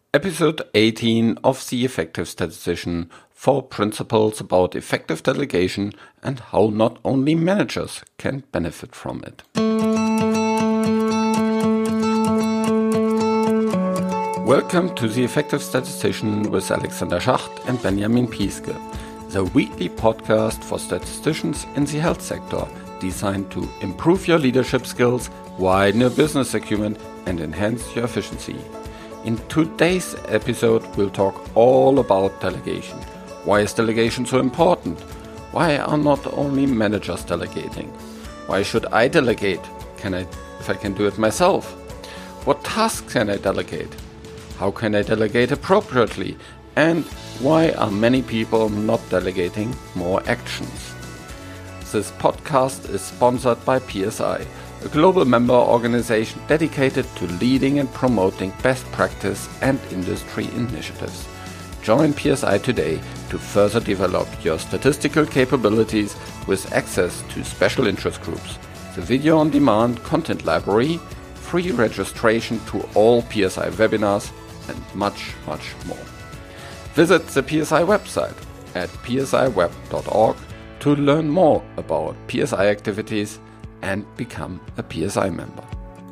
Episode 18 of The Effective Statistician: 4 Principles about Effective Delegation and how not only managers can benefit from it. Welcome to The Effective Statistician with Alexander Schacht and Benjamin Piske, the weekly podcast for statisticians in the health sector, designed to improve your leadership skills, widen your business acumen, and enhance your efficiency. In today's episode, we'll talk all about delegation. Why is delegation so important? Why are not only managers delegating? Why should I delegate? If I can do it myself? What tasks can I delegate? How can I delegate appropriately? And why are many people not delegating more actions? This podcast is sponsored by PSI, a global member organization dedicated to leading and promoting best practice and industry initiatives. Join PSI today to further develop your statistical capabilities with access to special interest groups, the video-on-demand content library, free registration to all PSI webinars, and much, much more. Visit the PSI website at psiweb.org to learn more about PSI activities and become a PSI member.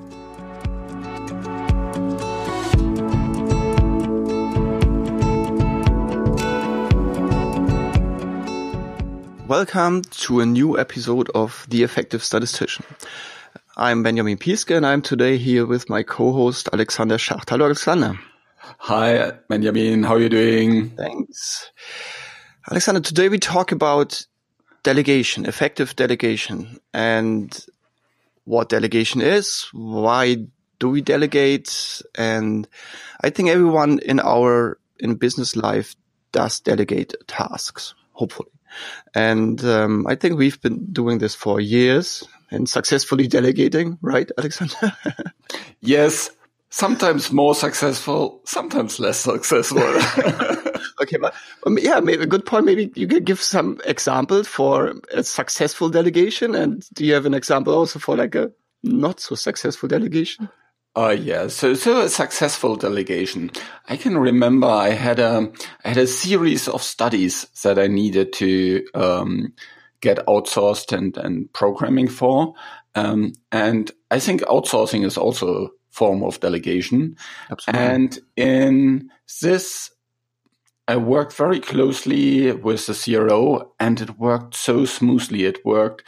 Welcome to a new episode of The Effective Statistician. I'm Benjamin Piske and I'm today here with my co-host Alexander Schacht. Hello, Alexander. Hi, Benjamin. How are you doing? Thanks. Alexander, today we talk about delegation, effective delegation, and what delegation is, why do we delegate, and I think everyone in business life does delegate tasks, hopefully. And I think we've been doing this for years and successfully delegating, right, Alexander? Yes, sometimes more successful, sometimes less successful. Okay, but maybe a good point. Maybe you could give some examples for a successful delegation, and do you have an example also for like a not so successful delegation? Yeah. So a successful delegation. I can remember I had a series of studies that I needed to get outsourced and programming for, and I think outsourcing is also a form of delegation. Absolutely. And in this, I worked very closely with the CRO, and it worked so smoothly. It worked.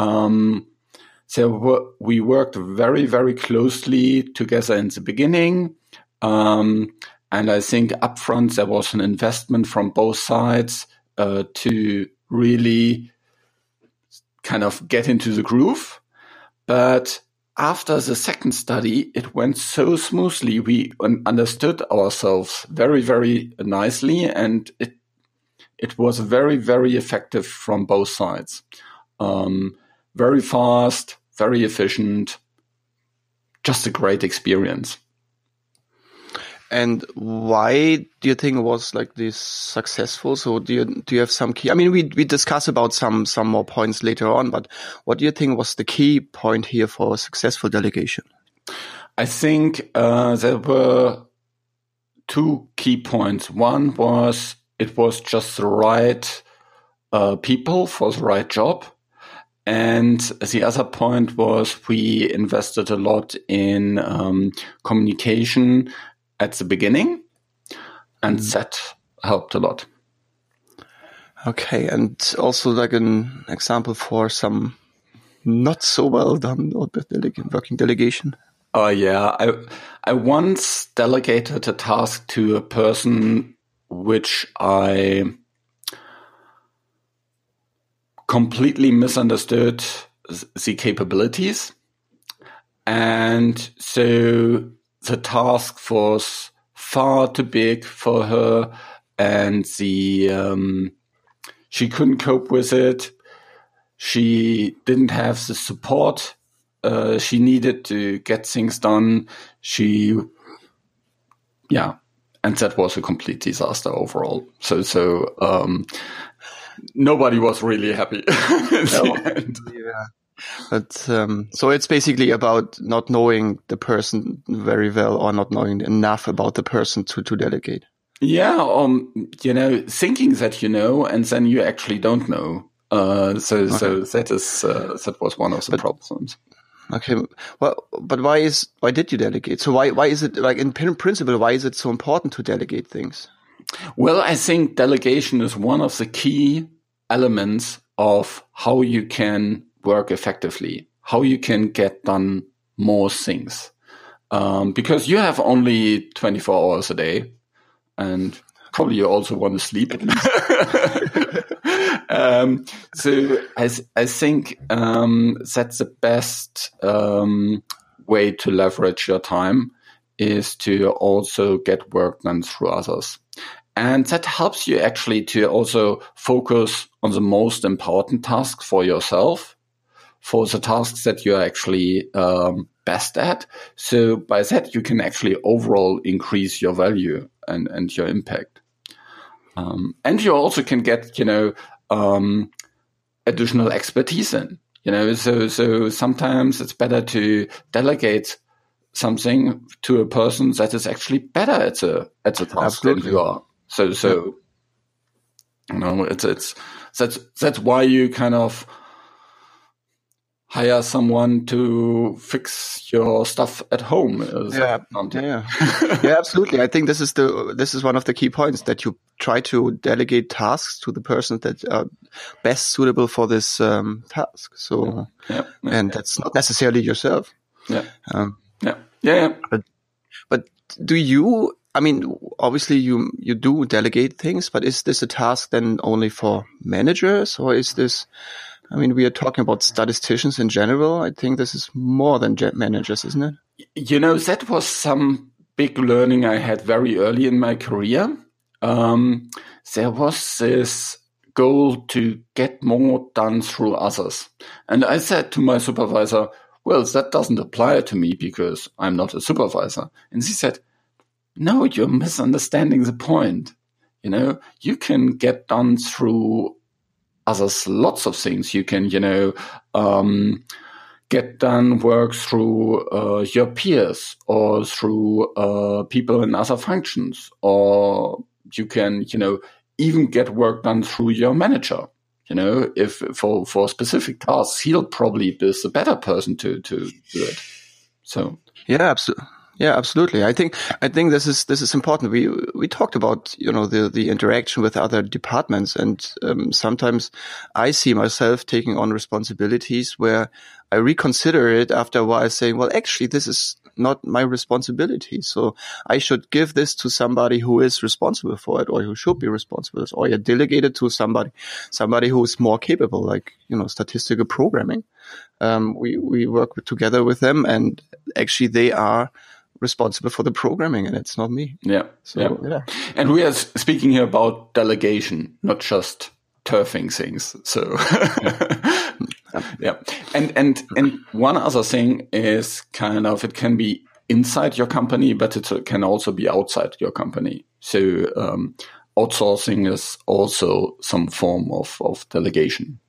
We worked very, very closely together in the beginning. And I think upfront there was an investment from both sides to really kind of get into the groove. But after the second study, it went so smoothly. We understood ourselves very, very nicely, and it was very, very effective from both sides. Very fast, very efficient, just a great experience. And why do you think it was like this successful? So do you have some key? I mean, we discuss about some more points later on, but what do you think was the key point here for a successful delegation? I think there were 2 key points. One was it was just the right people for the right job. And the other point was we invested a lot in communication at the beginning, and that helped a lot. Okay, and also like an example for some not so well done working delegation. Yeah, I once delegated a task to a person which I completely misunderstood the capabilities, and so the task was far too big for her, and she couldn't cope with it. She didn't have the support she needed to get things done. And that was a complete disaster overall. So nobody was really happy in the end. Yeah. But so it's basically about not knowing the person very well or not knowing enough about the person to delegate. Yeah, thinking that you know, and then you actually don't know. So that was one of the problems. Okay, well, but why did you delegate? So why is it, like, in principle, why is it so important to delegate things? Well, I think delegation is one of the key elements of how you can work effectively, how you can get done more things. Because you have only 24 hours a day, and probably you also want to sleep at least. So I think that's the best way to leverage your time, is to also get work done through others. And that helps you actually to also focus on the most important tasks for yourself, for the tasks that you're actually best at. So by that, you can actually overall increase your value and your impact. And you also can get, additional expertise in, so sometimes it's better to delegate something to a person that is actually better at the task Absolutely. than you are. So that's why you kind of hire someone to fix your stuff at home. Yeah, absolutely. I think this is one of the key points, that you try to delegate tasks to the person that are best suitable for this task. So, and that's not necessarily yourself. But do you? I mean, obviously you do delegate things, but is this a task then only for managers, or is this? I mean, we are talking about statisticians in general. I think this is more than managers, isn't it? That was some big learning I had very early in my career. There was this goal to get more done through others. And I said to my supervisor, well, that doesn't apply to me because I'm not a supervisor. And she said, no, you're misunderstanding the point. You can get done through others lots of things. You can, get done work through your peers or through people in other functions, or you can, even get work done through your manager. If for specific tasks, he'll probably be the better person to do it. So yeah, absolutely. Yeah, absolutely. I think this is important. We talked about, the interaction with other departments, and sometimes I see myself taking on responsibilities where I reconsider it after a while, saying, well, actually, this is not my responsibility. So I should give this to somebody who is responsible for it, or who should be responsible, or delegate it to somebody who is more capable, like, statistical programming. We work together with them, and actually they are responsible for the programming, and it's not me. Yeah. And we are speaking here about delegation, not just turfing things. So yeah. And one other thing is kind of, it can be inside your company, but it can also be outside your company. So outsourcing is also some form of delegation.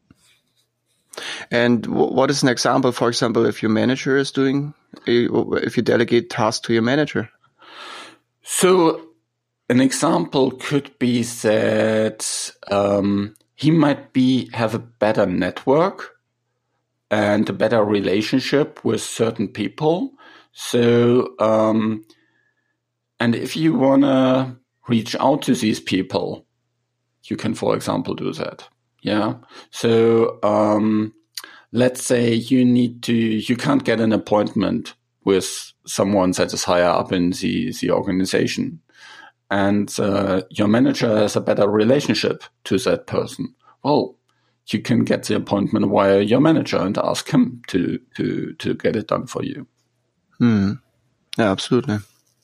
And what is an example? For example, if your manager is if you delegate tasks to your manager? So an example could be that he might have a better network and a better relationship with certain people. So, and if you want to reach out to these people, you can, for example, do that. Yeah. So, let's say you can't get an appointment with someone that is higher up in the organization, and your manager has a better relationship to that person. Well, you can get the appointment via your manager and ask him to get it done for you. Yeah, absolutely.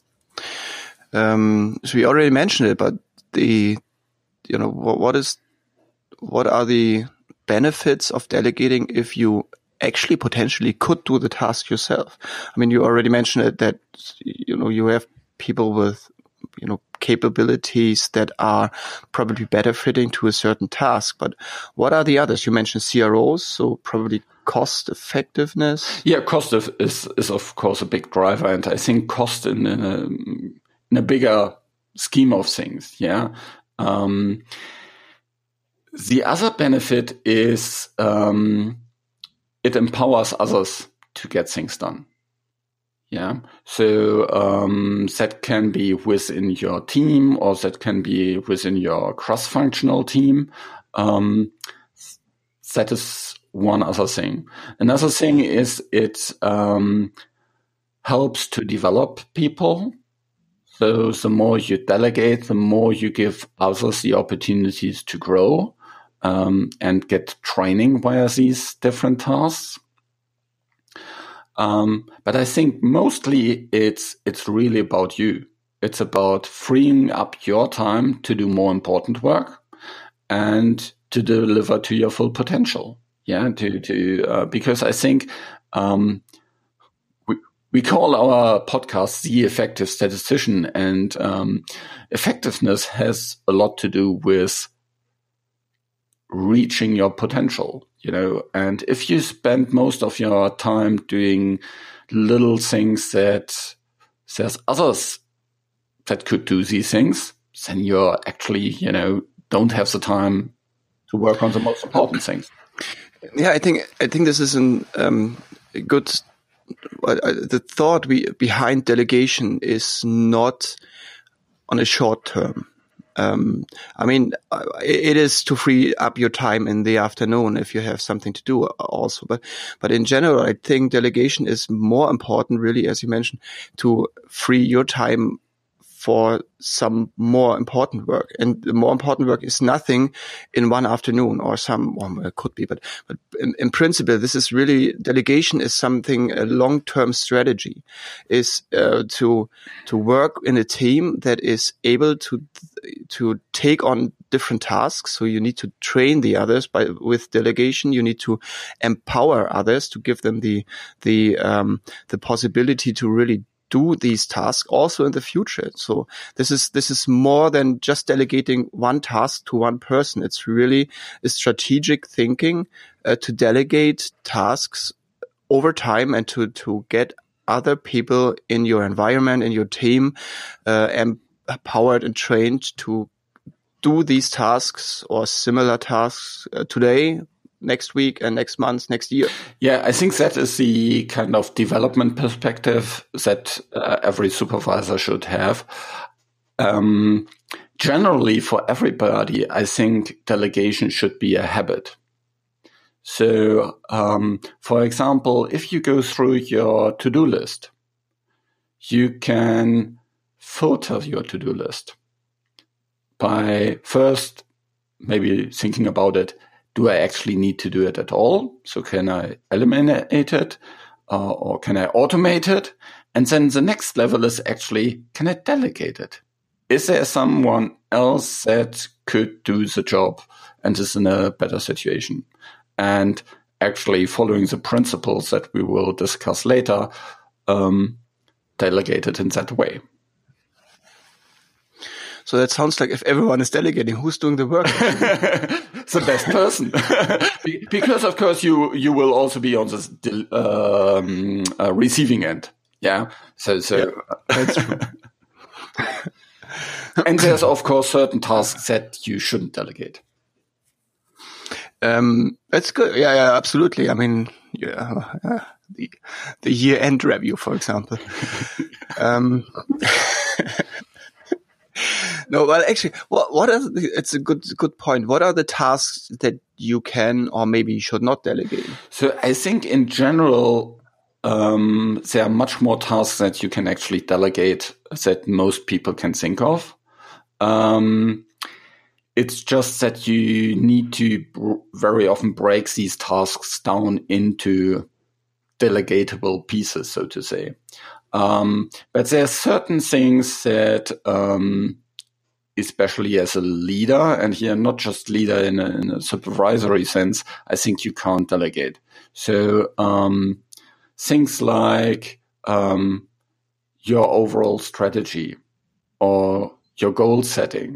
So we already mentioned it, but what are the benefits of delegating if you actually potentially could do the task yourself? I mean, you already mentioned it, that you have people with capabilities that are probably better fitting to a certain task. But what are the others? You mentioned CROs, so probably cost effectiveness. Yeah, cost is of course a big driver, and I think cost in a bigger scheme of things. Yeah. The other benefit is it empowers others to get things done. Yeah. So that can be within your team, or that can be within your cross-functional team. That is one other thing. Another thing is it helps to develop people. So the more you delegate, the more you give others the opportunities to grow and get training via these different tasks. But I think mostly it's really about you. It's about freeing up your time to do more important work and to deliver to your full potential. Yeah, because I think we call our podcast The Effective Statistician, and effectiveness has a lot to do with reaching your potential, and if you spend most of your time doing little things that there's others that could do these things, then you're actually, don't have the time to work on the most important things. Yeah, I think this is a good. The thought behind delegation is not on a short term. It is to free up your time in the afternoon if you have something to do also. But in general, I think delegation is more important, really, as you mentioned, to free your time for some more important work. And the more important work is nothing in one afternoon or it could be, but in principle, this is really, delegation is something, a long-term strategy is to work in a team that is able to take on different tasks. So you need to train the others with delegation. You need to empower others to give them the possibility to really do these tasks also in the future. So this is more than just delegating one task to one person. It's really a strategic thinking to delegate tasks over time and to get other people in your environment, in your team, empowered and trained to do these tasks or similar tasks today, next week, and next month, next year. Yeah, I think that is the kind of development perspective that every supervisor should have. Generally, for everybody, I think delegation should be a habit. So, for example, if you go through your to-do list, you can filter your to-do list by first maybe thinking about it. Do I actually need to do it at all? So can I eliminate it or can I automate it? And then the next level is actually, can I delegate it? Is there someone else that could do the job and is in a better situation? And actually following the principles that we will discuss later, delegate it in that way. So that sounds like if everyone is delegating, who's doing the work? The best person. Because, of course, you will also be on this receiving end. Yeah. So yeah, that's true. And there's, of course, certain tasks that you shouldn't delegate. That's good. Yeah, absolutely. I mean, the year-end review, for example. No, well, actually, it's a good point. What are the tasks that you can or maybe should not delegate? So I think in general, there are much more tasks that you can actually delegate that most people can think of. It's just that you need to very often break these tasks down into delegatable pieces, so to say. But there are certain things that, especially as a leader, and here not just leader in a supervisory sense, I think you can't delegate. So things like your overall strategy, or your goal setting.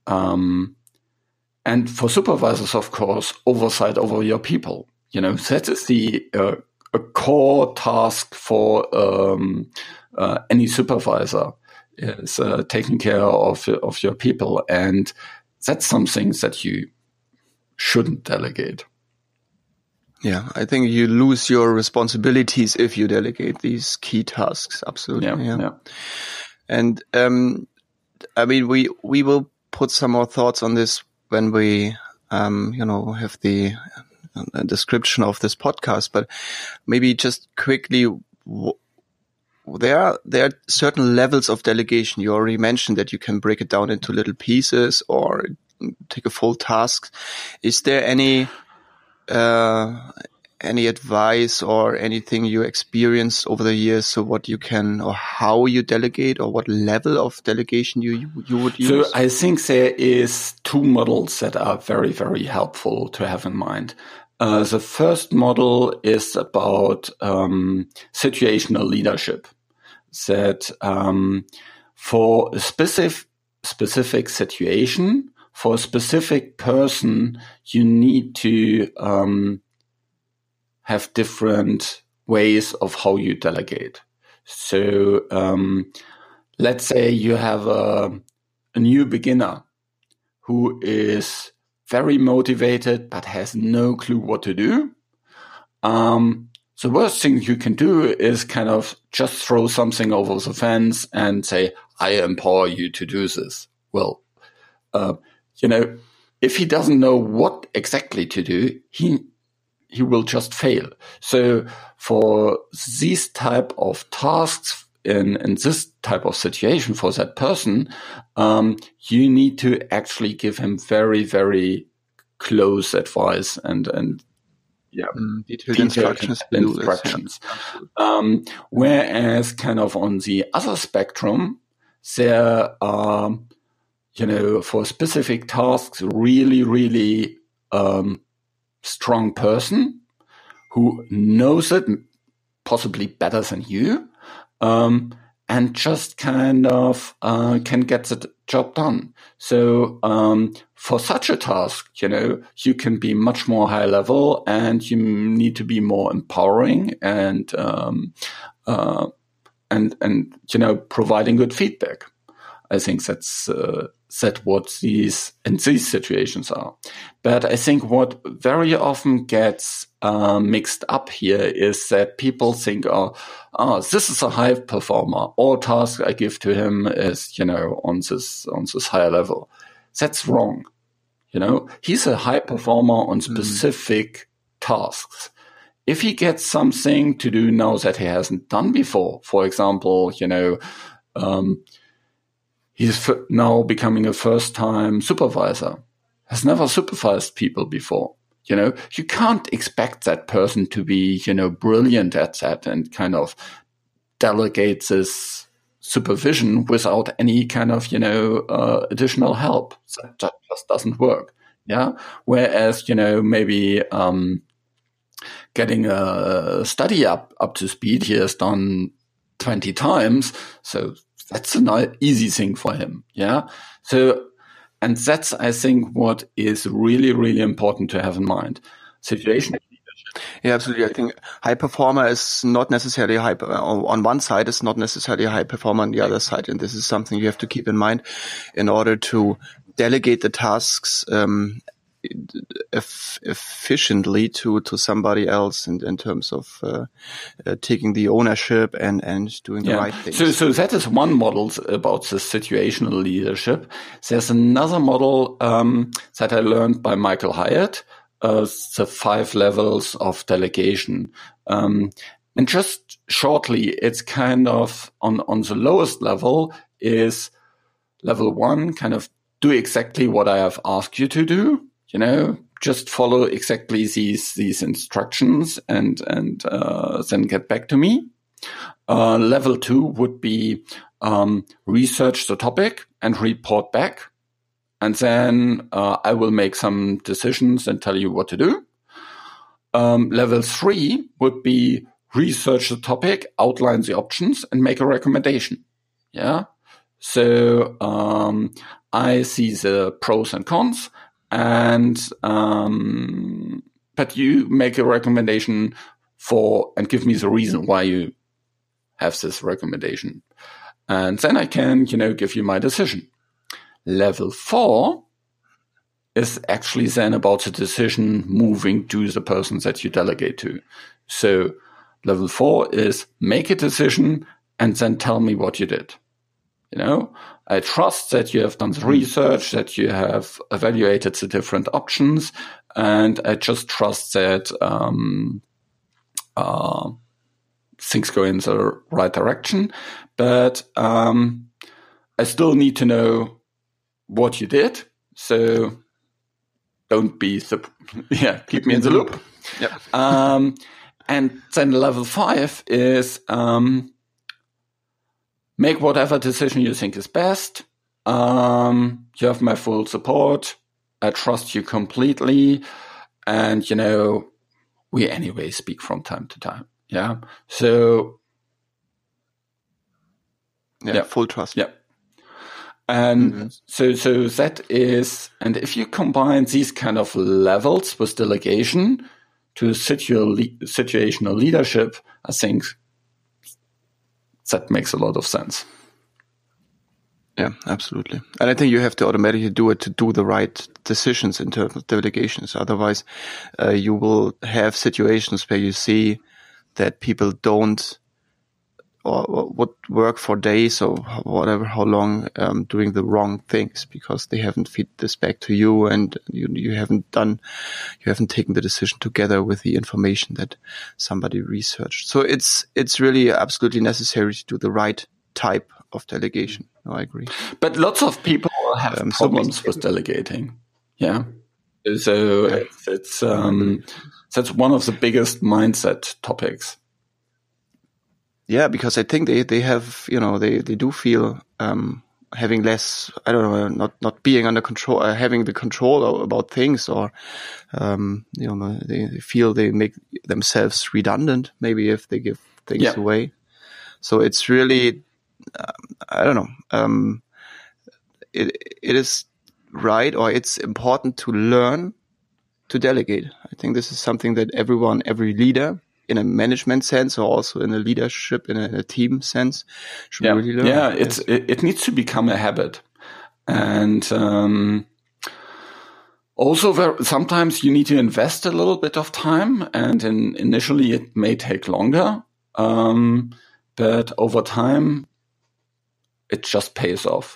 And for supervisors, of course, oversight over your people. That is a core task for any supervisor, is taking care of your people. And that's something that you shouldn't delegate. Yeah, I think you lose your responsibilities if you delegate these key tasks. Absolutely. Yeah. And I mean, we will put some more thoughts on this when we, have the description of this podcast. But maybe just quickly, there are certain levels of delegation. You already mentioned that you can break it down into little pieces or take a full task. Is there any advice or anything you experienced over the years? So what you can, or how you delegate, or what level of delegation you would use? So I think there is two models that are very, very helpful to have in mind. The first model is about situational leadership. That for a specific situation, for a specific person, you need to have different ways of how you delegate. So let's say you have a new beginner who is very motivated but has no clue what to do. The worst thing you can do is kind of just throw something over the fence and say, I empower you to do this. Well, if he doesn't know what exactly to do, he will just fail. So for these type of tasks in this type of situation for that person, you need to actually give him very, very close advice and detailed instructions. Whereas kind of on the other spectrum, there are, for specific tasks, really, really strong person who knows it possibly better than you, and just kind of can get the job done. So for such a task, you can be much more high level, and you need to be more empowering and providing good feedback. I think that's what these situations are. But I think what very often gets mixed up here is that people think, this is a high performer. All tasks I give to him is, on this higher level. That's wrong. He's a high performer on specific tasks. If he gets something to do now that he hasn't done before, for example, he's now becoming a first-time supervisor, has never supervised people before. You can't expect that person to be, brilliant at that and kind of delegate this supervision without any kind of, additional help. That just doesn't work. Yeah. Whereas, maybe getting a study up to speed, he has done 20 times. So that's an easy thing for him. Yeah. So, and that's, I think, what is really, really important to have in mind. Situational leadership. Yeah, absolutely. I think high performer is not necessarily on one side, is not necessarily a high performer on the other side. And this is something you have to keep in mind in order to delegate the tasks efficiently to somebody else in terms of taking the ownership and doing the right things. So that is one model about the situational leadership. There's another model that I learned by Michael Hyatt, the 5 levels of delegation. And just shortly, it's kind of on the lowest level is level 1, kind of do exactly what I have asked you to do. Just follow exactly these instructions and then get back to me. Level 2 would be research the topic and report back. And then I will make some decisions and tell you what to do. Level 3 would be research the topic, outline the options, and make a recommendation. Yeah. So I see the pros and cons, and but you make a recommendation and give me the reason why you have this recommendation. And then I can, give you my decision. Level 4 is actually then about the decision moving to the person that you delegate to. So level 4 is make a decision and then tell me what you did. I trust that you have done the research, that you have evaluated the different options, and I just trust that things go in the right direction. But I still need to know what you did. So don't be keep me in the loop. Yep. And then level 5 is make whatever decision you think is best. You have my full support. I trust you completely. And, we anyway speak from time to time. Yeah. So. Yeah. Full trust. Yeah. And so that is, and if you combine these kind of levels with delegation to situational leadership, I think that makes a lot of sense. Yeah, absolutely. And I think you have to automatically do it to do the right decisions in terms of delegations. Otherwise, you will have situations where you see that people don't or would work for days or whatever, how long, doing the wrong things because they haven't fed this back to you and you haven't taken the decision together with the information that somebody researched. So it's really absolutely necessary to do the right type of delegation. No, I agree. But lots of people have problems with delegating. Yeah. So it's that's one of the biggest mindset topics. Yeah, because I think they have, they do feel having less, I don't know, not being under control, having the control about things, or they feel they make themselves redundant. Maybe if they give things away. So it's really, I don't know. It is right, or it's important to learn to delegate. I think this is something that every leader, in a management sense or also in a leadership, in a team sense, should really learn. Yeah, it needs to become a habit. And also sometimes you need to invest a little bit of time, and initially it may take longer. But over time, it just pays off.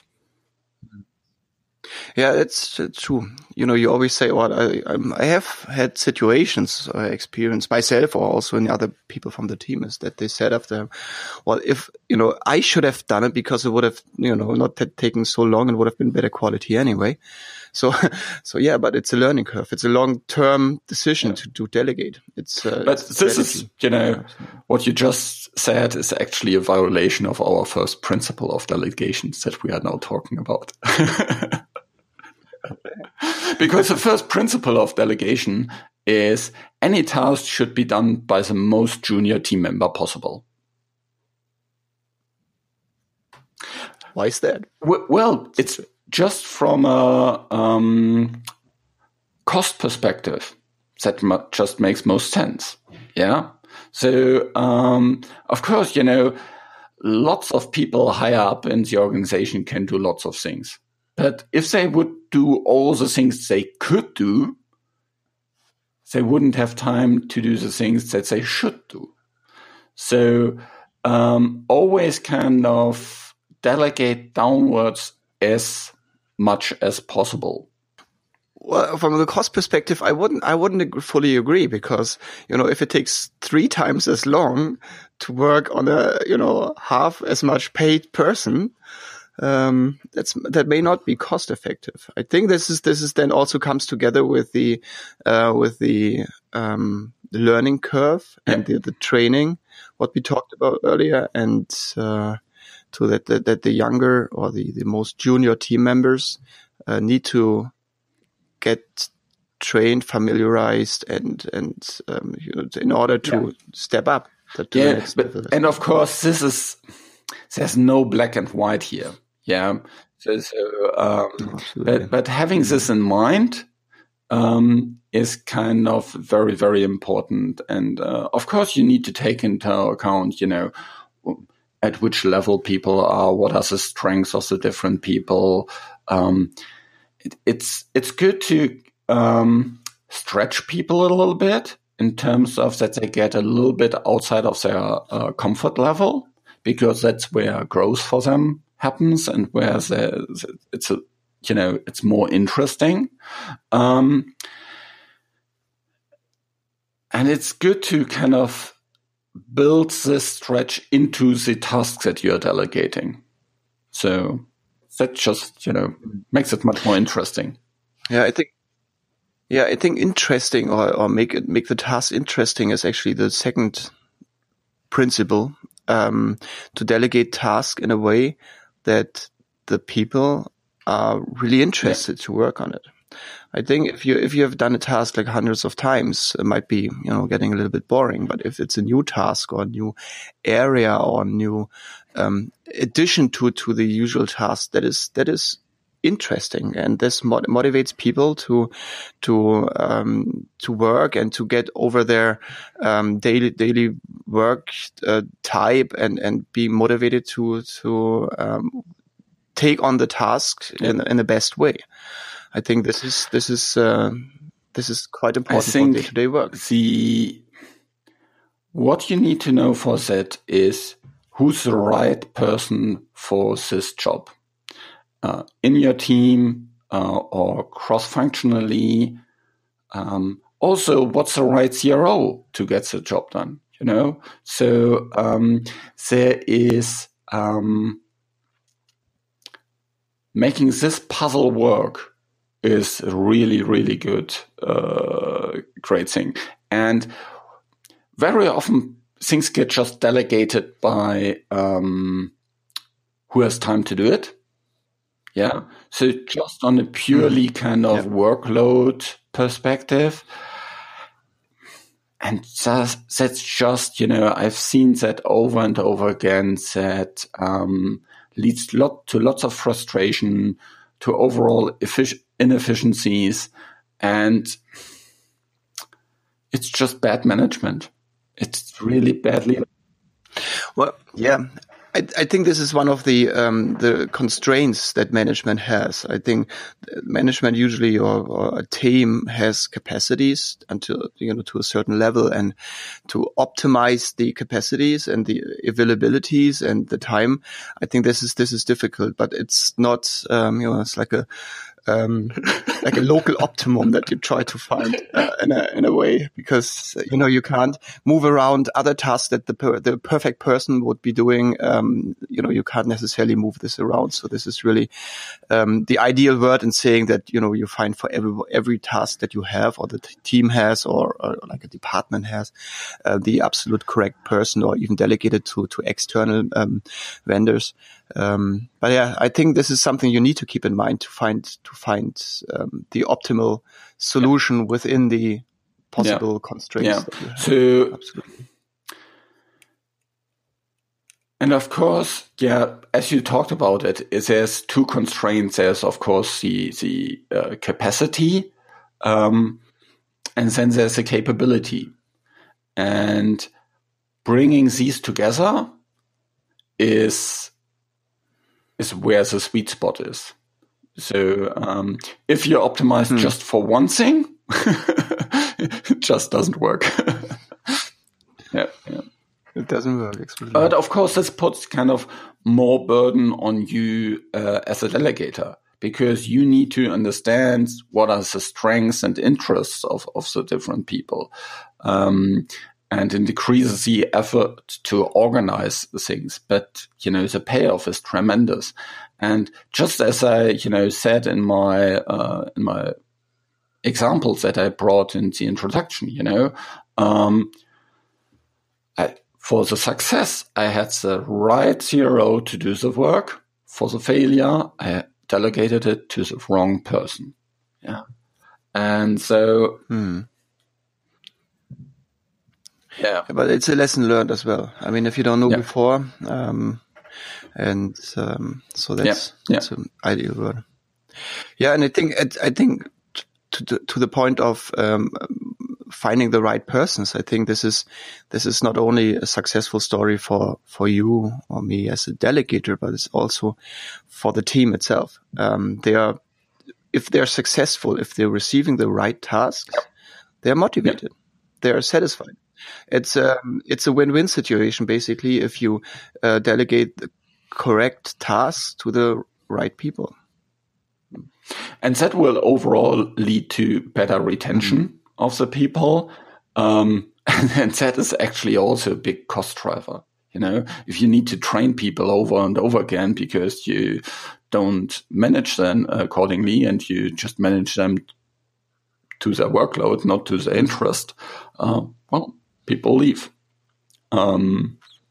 Yeah, it's true. You always say, well, I have had situations I experienced myself or also in other people from the team is that they said after, well, if, I should have done it because it would have, not taken so long and would have been better quality anyway. So yeah, but it's a learning curve. It's a long-term decision to delegate. But this is, what you just said is actually a violation of our first principle of delegations that we are now talking about. Because the first principle of delegation is any task should be done by the most junior team member possible. Why is that? Well, it's just from a cost perspective that just makes most sense. Yeah. So, of course, lots of people higher up in the organization can do lots of things. But if they would do all the things they could do, they wouldn't have time to do the things that they should do. So always kind of delegate downwards as much as possible. Well, from the cost perspective, I wouldn't fully agree because, if it takes 3 times as long to work on a, half as much paid person, that may not be cost effective. I think this is then also comes together with the learning curve and the training, what we talked about earlier, and to that the younger or the most junior team members need to get trained, familiarized, and in order to step up. And of course, there's no black and white here. Yeah. But having this in mind is kind of very, very important. And of course, you need to take into account, at which level people are, what are the strengths of the different people. It's good to stretch people a little bit in terms of that they get a little bit outside of their comfort level, because that's where growth for them happens and where it's more interesting. And it's good to kind of build this stretch into the tasks that you're delegating. So that just, makes it much more interesting. Yeah, I think interesting or make the task interesting is actually the second principle, to delegate tasks in a way that the people are really interested to work on it. I think if you have done a task like hundreds of times, it might be, getting a little bit boring. But if it's a new task or a new area or a new addition to the usual task, that is interesting, and this motivates people to work and to get over their daily work type and be motivated to take on the task in the best way. I think this is quite important for day-to-day work. What you need to know for that is who's the right person for this job in your team or cross-functionally. Also, what's the right CRO to get the job done? So there is making this puzzle work is really, really good, great thing. And very often things get just delegated by who has time to do it. Yeah. So just on a purely kind of workload perspective. And that's just, I've seen that over and over again, that leads to lots of frustration, to overall inefficiencies, and it's just bad management. It's really badly. Well, yeah, I think this is one of the constraints that management has. I think management usually or a team has capacities until to a certain level, and to optimize the capacities and the availabilities and the time. I think this is difficult, but it's not it's like a local optimum that you try to find in a way, because you can't move around other tasks that the perfect person would be doing. You can't necessarily move this around. So this is really the ideal word in saying that you find for every task that you have or the team has or like a department has the absolute correct person, or even delegated to external vendors. But yeah, I think this is something you need to keep in mind to find the optimal solution within the possible constraints that you have. So, absolutely. And of course, as you talked about it, there's two constraints. There's of course the capacity, and then there's the capability, and bringing these together is where the sweet spot is. So if you optimize just for one thing, it just doesn't work. Yeah. It doesn't work. Absolutely. But of course, this puts kind of more burden on you as a delegator, because you need to understand what are the strengths and interests of the different people. And it decreases the effort to organize the things. But, the payoff is tremendous. And just as I, said in my examples that I brought in the introduction, for the success, I had the right CRO to do the work. For the failure, I delegated it to the wrong person. Yeah. And so... Yeah, but it's a lesson learned as well. I mean, if you don't know before, And so that's an ideal word. Yeah, and I think to the point of finding the right persons, I think this is not only a successful story for you or me as a delegator, but it's also for the team itself. If they're successful, if they're receiving the right tasks, they're motivated, they are satisfied. It's a win-win situation basically if you delegate the correct tasks to the right people. And that will overall lead to better retention of the people. And that is actually also a big cost driver. If you need to train people over and over again because you don't manage them accordingly and you just manage them to their workload, not to their interest, people leave. All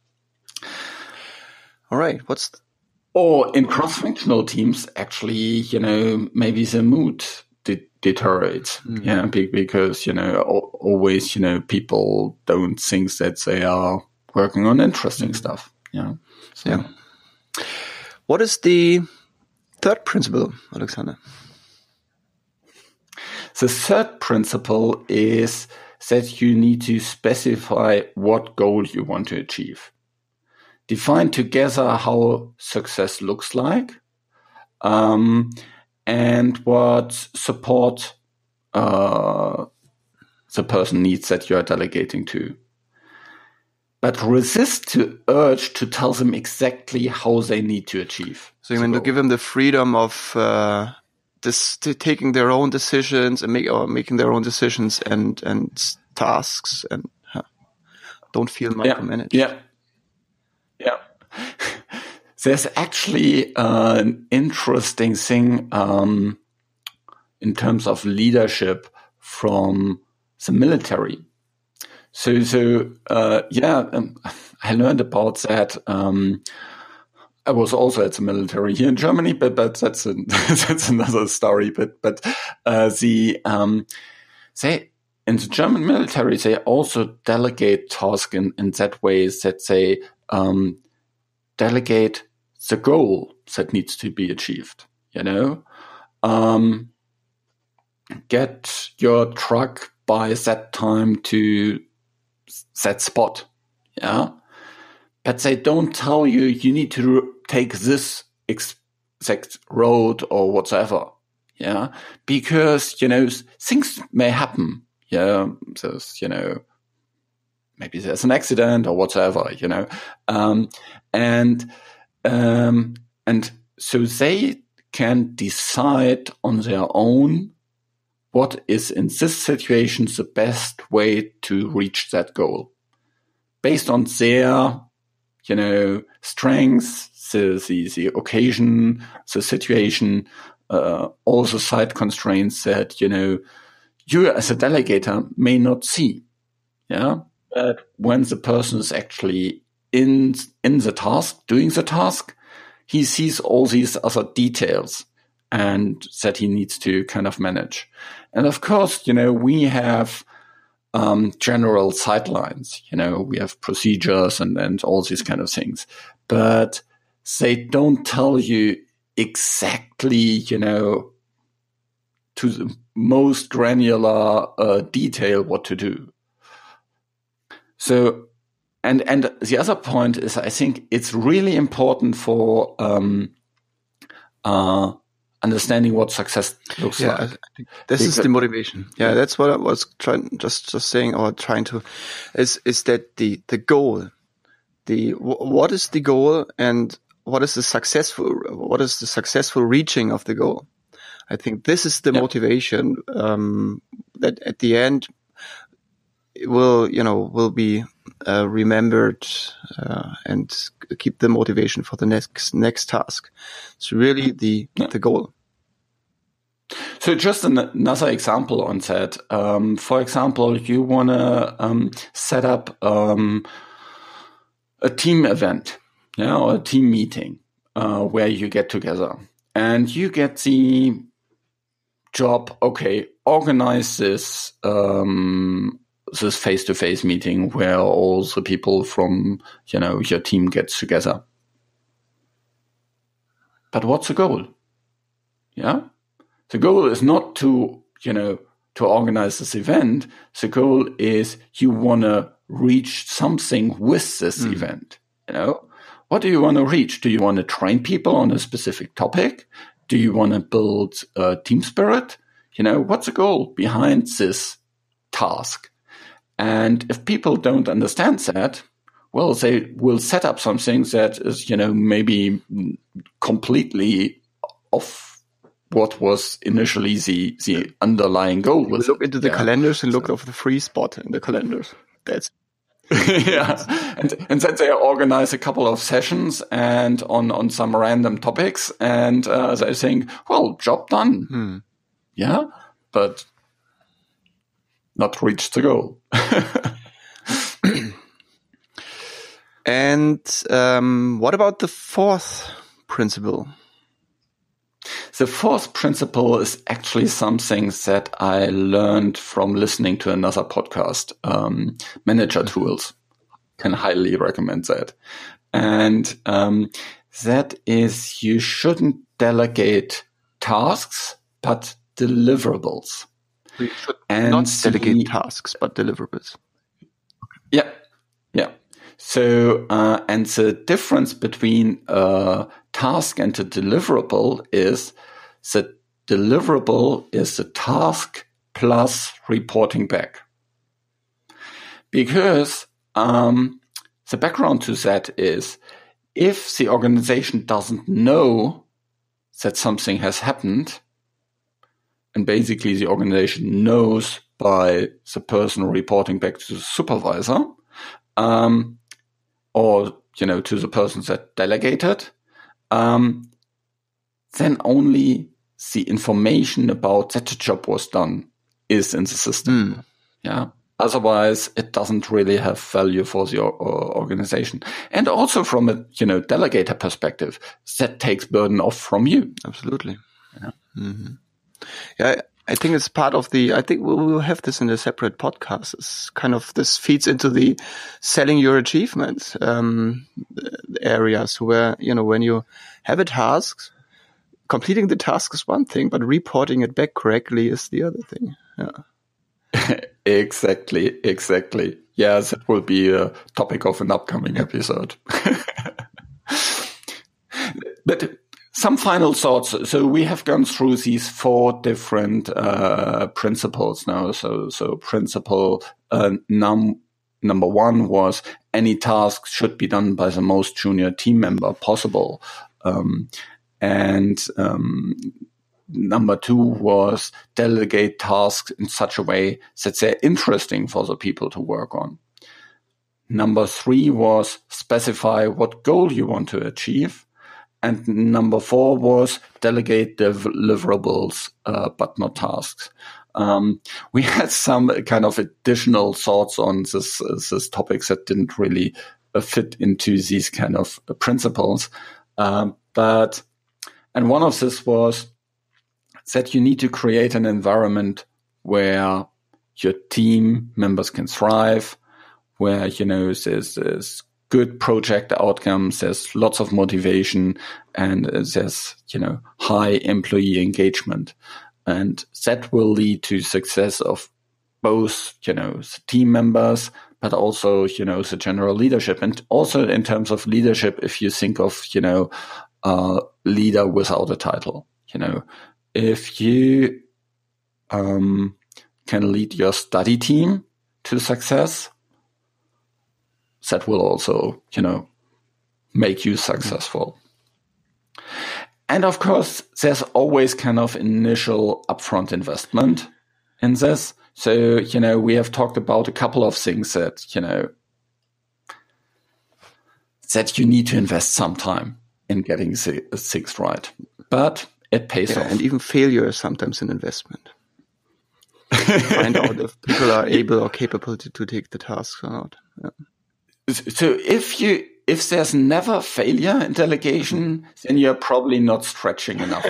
right. Or in cross-functional teams, actually, maybe the mood deteriorates. Yeah, because, always, people don't think that they are working on interesting stuff. Yeah. So. Yeah. What is the third principle, Alexander? The third principle is that you need to specify what goal you want to achieve. Define together how success looks like, and what support the person needs that you are delegating to. But resist to urge to tell them exactly how they need to achieve. So you mean to give them the freedom of taking their own decisions and making their own decisions and tasks, and don't feel micromanaged. Yeah. There's actually an interesting thing in terms of leadership from the military. I learned about that. I was also at the military here in Germany, but that's another story. But they in the German military, they also delegate tasks in that way that they delegate the goal that needs to be achieved. Get your truck by that time to that spot. Yeah. But they don't tell you need to take this exact road or whatever. Yeah. Because, things may happen. Yeah. There's, maybe there's an accident or whatever, and so they can decide on their own what is in this situation the best way to reach that goal based on their, strengths, the occasion, the situation, all the side constraints that, you as a delegator may not see. Yeah. But when the person is actually in the task, doing the task, he sees all these other details and that he needs to kind of manage. And of course, we have general sidelines, we have procedures and all these kind of things, but they don't tell you exactly, to the most granular detail what to do. So, and the other point is, I think it's really important for understanding what success looks like. I think this is the motivation. Yeah, that's what I was trying to is that the goal, what is the goal and what is the successful reaching of the goal? I think this is the motivation that at the end will be remembered and keep the motivation for the next task. It's really the goal. So just another example on that. For example, you want to set up a team event, or a team meeting where you get together and you get the job. Okay, organize this this face-to-face meeting where all the people from your team gets together. but what's the goal? Yeah. The goal is not to organize this event. The goal is you want to reach something with this event. What do you want to reach? Do you want to train people on a specific topic? Do you want to build team spirit? What's the goal behind this task? And if people don't understand that, well, they will set up something that is, maybe completely off what was initially the underlying goal. You look into the calendars and look for the free spot in the calendars. That's yeah. And then they organize a couple of sessions and on some random topics, and they think, well, job done. Yeah, but not reached the goal. And what about the fourth principle? The fourth principle is actually something that I learned from listening to another podcast, Manager Tools. Can highly recommend that. And that is, you shouldn't delegate tasks, but deliverables. We should not delegate tasks, but deliverables. Yeah. So, and the difference between a task and a deliverable is the deliverable is the task plus reporting back. Because the background to that is, if the organization doesn't know that something has happened, and basically the organization knows by the person reporting back to the supervisor, or, to the person that delegated, then only the information about that the job was done is in the system. Yeah. Otherwise, it doesn't really have value for the organization. And also from a, delegator perspective, that takes burden off from you. Absolutely. Yeah. Mm-hmm. Yeah. I think it's part of I think we'll have this in a separate podcast. It's kind of, this feeds into the selling your achievements, areas where, when you have a task, completing the task is one thing, but reporting it back correctly is the other thing. Yeah. Exactly. Yes, it will be a topic of an upcoming episode. But some final thoughts. So we have gone through these 4 different principles now. So principle number 1 was any task should be done by the most junior team member possible. And number 2 was delegate tasks in such a way that they're interesting for the people to work on. Number 3 was specify what goal you want to achieve. And number 4 was delegate deliverables, but not tasks. We had some kind of additional thoughts on this topics that didn't really fit into these kind of principles. And one of this was that you need to create an environment where your team members can thrive, where, there's good project outcomes, there's lots of motivation, and there's, high employee engagement. And that will lead to success of both, the team members, but also, the general leadership. And also in terms of leadership, if you think of, leader without a title, if you can lead your study team to success, that will also, make you successful. And of course, there's always kind of initial upfront investment in this. So, we have talked about a couple of things that, that you need to invest some time in getting things right. But it pays off. And even failure is sometimes an investment. Find out if people are able or capable to take the tasks or not. Yeah. So if there's never failure in delegation, then you're probably not stretching enough.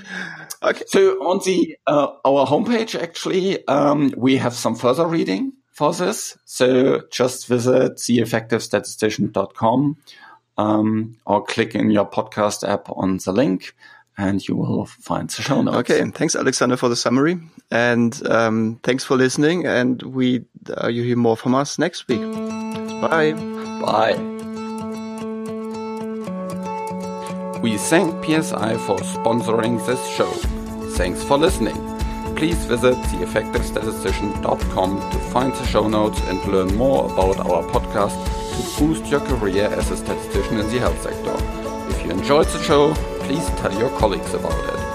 Okay. So on our homepage, actually, we have some further reading for this. So just visit theeffectivestatistician.com or click in your podcast app on the link and you will find the show notes. Okay, and thanks, Alexander, for the summary. And thanks for listening. And you hear more from us next week. Bye. Bye. We thank PSI for sponsoring this show. Thanks for listening. Please visit theeffectivestatistician.com to find the show notes and learn more about our podcast to boost your career as a statistician in the health sector. If you enjoyed the show, please tell your colleagues about it.